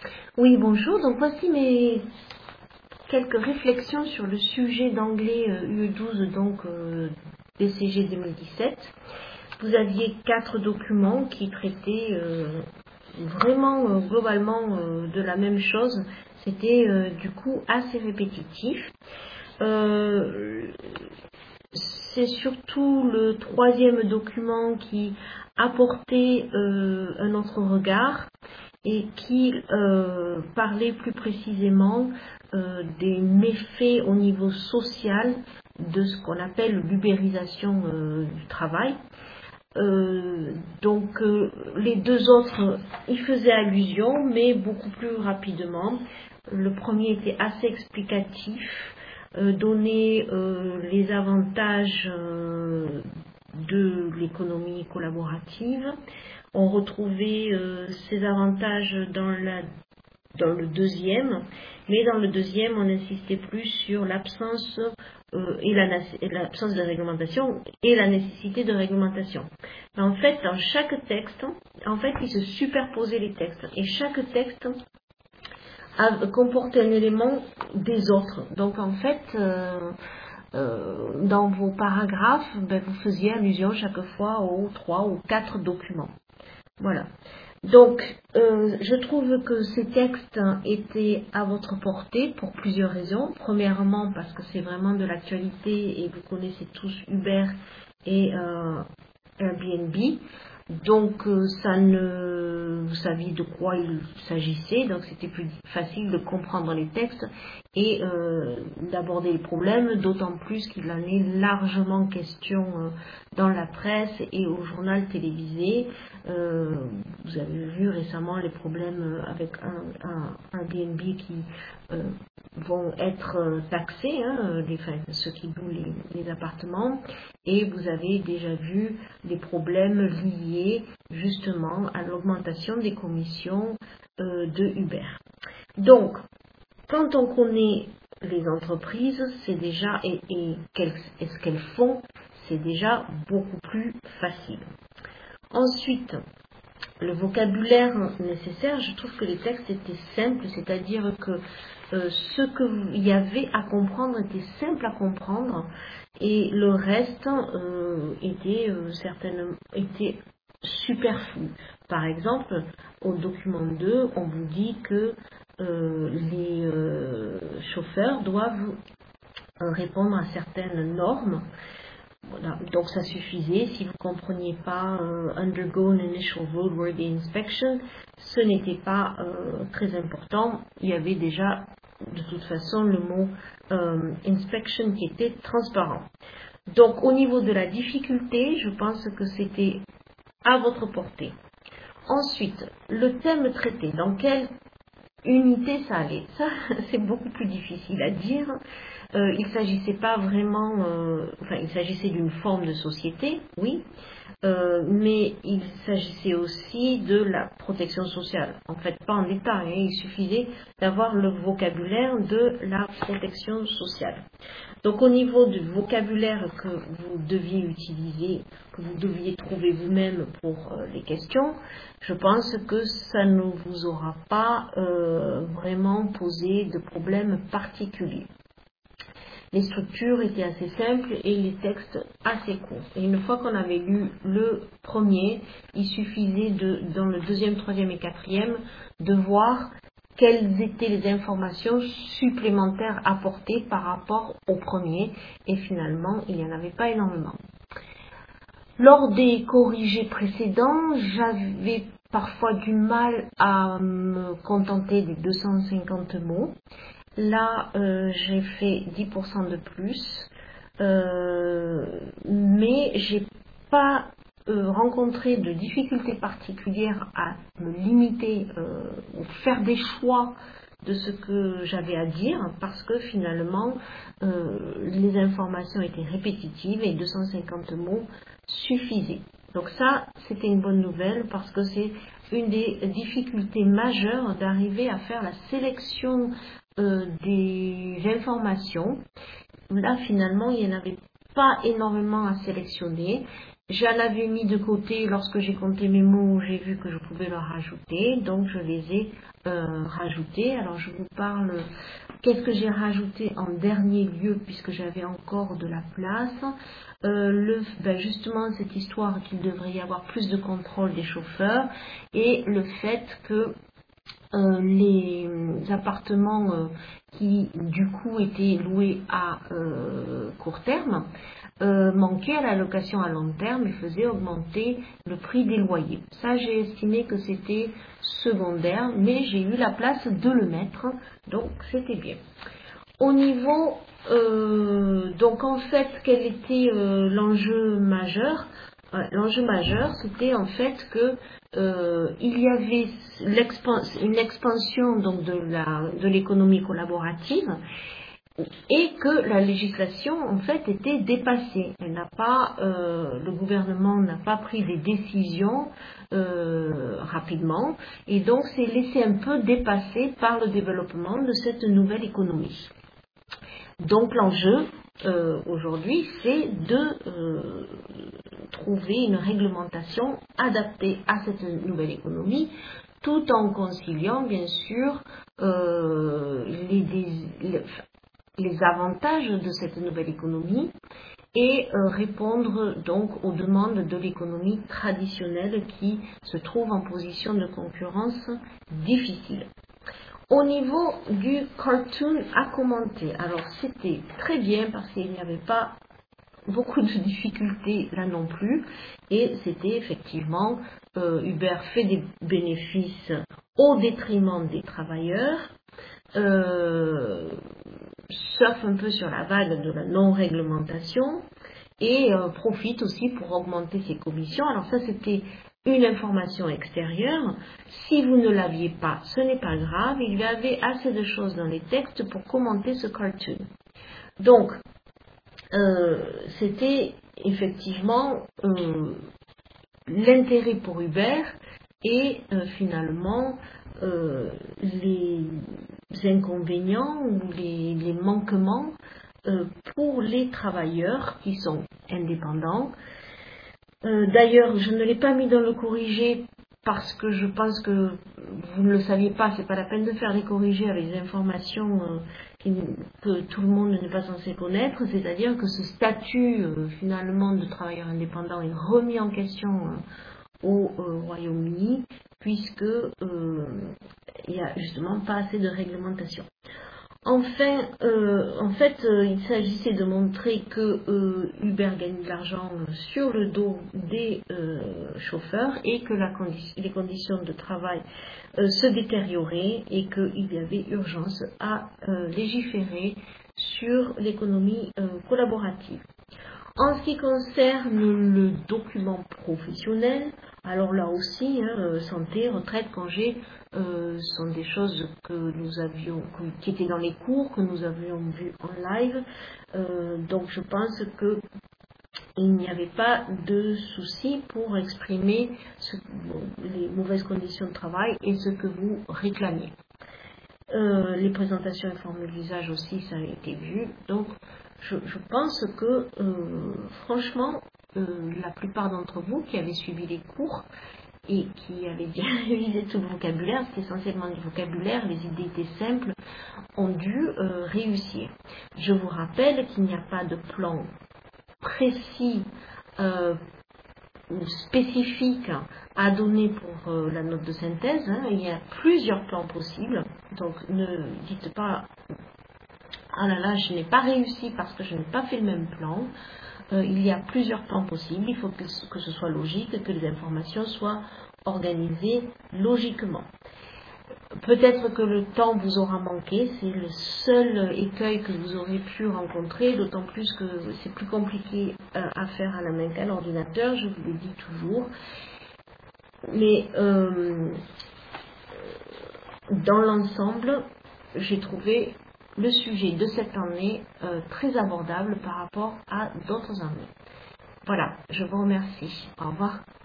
Oui, bonjour. Donc voici mes quelques réflexions sur le sujet d'anglais UE12, donc DCG 2017. Vous aviez 4 documents qui traitaient vraiment globalement de la même chose. C'était du coup assez répétitif. C'est surtout le troisième document qui apportait un autre regard et qui parlait plus précisément des méfaits au niveau social de ce qu'on appelle l'ubérisation du travail. Donc les deux autres y faisaient allusion, mais beaucoup plus rapidement. Le premier était assez explicatif, donnait les avantages de l'économie collaborative. On retrouvait ces avantages dans le deuxième, mais dans le deuxième, on insistait plus sur l'absence l'absence de réglementation et la nécessité de réglementation. En fait, dans chaque texte, il se superposait les textes et chaque texte comportait un élément des autres. Donc en fait, dans vos paragraphes, vous faisiez allusion chaque fois aux 3 ou 4 documents. Voilà. Donc, je trouve que ces textes étaient à votre portée pour plusieurs raisons. Premièrement, parce que c'est vraiment de l'actualité et vous connaissez tous Uber et Airbnb. Donc, vous saviez de quoi il s'agissait, donc c'était plus facile de comprendre les textes et d'aborder les problèmes, d'autant plus qu'il en est largement question dans la presse et au journal télévisé. Vous avez vu récemment les problèmes avec un Airbnb qui vont être taxés, ceux qui louent les appartements, et vous avez déjà vu les problèmes liés justement à l'augmentation des commissions de Uber. Donc, quand on connaît les entreprises, c'est déjà et ce qu'elles font, c'est déjà beaucoup plus facile. Ensuite, le vocabulaire nécessaire, je trouve que les textes étaient simples, c'est-à-dire que ce qu'il y avait à comprendre était simple à comprendre et le reste était superflu. Par exemple, au document 2, on vous dit que les chauffeurs doivent répondre à certaines normes. Voilà. Donc ça suffisait, si vous ne compreniez pas undergo an initial roadworthy inspection, ce n'était pas très important, il y avait déjà de toute façon le mot inspection qui était transparent. Donc au niveau de la difficulté, je pense que c'était à votre portée. Ensuite, le thème traité, dans quelle unité ça allait, ça c'est beaucoup plus difficile à dire. Il s'agissait pas vraiment, il s'agissait d'une forme de société, oui, mais il s'agissait aussi de la protection sociale. En fait, pas en détail, il suffisait d'avoir le vocabulaire de la protection sociale. Donc au niveau du vocabulaire que vous deviez utiliser, que vous deviez trouver vous-même pour les questions, je pense que ça ne vous aura pas vraiment posé de problème particulier. Les structures étaient assez simples et les textes assez courts. Et une fois qu'on avait lu le premier, il suffisait dans le deuxième, troisième et quatrième de voir quelles étaient les informations supplémentaires apportées par rapport au premier. Et finalement, il n'y en avait pas énormément. Lors des corrigés précédents, j'avais parfois du mal à me contenter des 250 mots. Là, j'ai fait 10% de plus, mais j'ai pas rencontré de difficultés particulières à me limiter ou faire des choix de ce que j'avais à dire parce que finalement les informations étaient répétitives et 250 mots suffisaient. Donc ça, c'était une bonne nouvelle parce que c'est une des difficultés majeures d'arriver à faire la sélection des informations. Là, finalement, il n'y en avait pas énormément à sélectionner J'en avais mis de côté lorsque j'ai compté mes mots, j'ai vu que je pouvais leur rajouter, donc je les ai rajoutés. Alors je vous parle, qu'est-ce que j'ai rajouté en dernier lieu puisque j'avais encore de la place. Justement cette histoire qu'il devrait y avoir plus de contrôle des chauffeurs et le fait que les appartements qui du coup étaient loués à court terme manquaient à la location à long terme et faisaient augmenter le prix des loyers. Ça, j'ai estimé que c'était secondaire, mais j'ai eu la place de le mettre, donc c'était bien. Au niveau, donc en fait, quel était l'enjeu majeur? L'enjeu majeur, c'était en fait que il y avait une expansion donc de l'économie collaborative et que la législation en fait était dépassée. Le gouvernement n'a pas pris des décisions rapidement et donc s'est laissé un peu dépasser par le développement de cette nouvelle économie. Donc l'enjeu aujourd'hui, c'est de trouver une réglementation adaptée à cette nouvelle économie, tout en conciliant bien sûr les avantages de cette nouvelle économie et répondre donc aux demandes de l'économie traditionnelle qui se trouve en position de concurrence difficile. Au niveau du cartoon à commenter, alors c'était très bien parce qu'il n'y avait pas beaucoup de difficultés là non plus et c'était effectivement Uber fait des bénéfices au détriment des travailleurs, surfe un peu sur la vague de la non-réglementation et profite aussi pour augmenter ses commissions. Alors ça c'était une information extérieure. Si vous ne l'aviez pas, ce n'est pas grave, il y avait assez de choses dans les textes pour commenter ce cartoon. Donc, c'était effectivement l'intérêt pour Uber et finalement les inconvénients ou les manquements pour les travailleurs qui sont indépendants. D'ailleurs, je ne l'ai pas mis dans le corrigé parce que je pense que vous ne le saviez pas, c'est pas la peine de faire les corrigés avec des informations que tout le monde n'est pas censé connaître, c'est-à-dire que ce statut finalement de travailleur indépendant est remis en question au Royaume-Uni puisque il n'y a justement pas assez de réglementation. Enfin, il s'agissait de montrer que Uber gagne de l'argent sur le dos des chauffeurs et que les conditions de travail se détérioraient et qu'il y avait urgence à légiférer sur l'économie collaborative. En ce qui concerne le document professionnel, alors là aussi, santé, retraite, congé, sont des choses qui étaient dans les cours, que nous avions vues en live. Donc je pense qu'il n'y avait pas de souci pour exprimer les mauvaises conditions de travail et ce que vous réclamiez. Les présentations et formules d'usage aussi, ça a été vu. Donc je pense que franchement, la plupart d'entre vous qui avez suivi les cours et qui avaient bien révisé tout le vocabulaire, c'est essentiellement du vocabulaire, les idées étaient simples, ont dû réussir. Je vous rappelle qu'il n'y a pas de plan précis ou spécifique à donner pour la note de synthèse. Il y a plusieurs plans possibles, donc ne dites pas ah là là, je n'ai pas réussi parce que je n'ai pas fait le même plan. Il y a plusieurs plans possibles, il faut que ce soit logique, que les informations soient organisées logiquement. Peut-être que le temps vous aura manqué, c'est le seul écueil que vous aurez pu rencontrer, d'autant plus que c'est plus compliqué à faire à la main qu'à l'ordinateur, je vous le dis toujours. Mais dans l'ensemble, j'ai trouvé le sujet de cette année très abordable par rapport à d'autres années. Voilà, je vous remercie. Au revoir.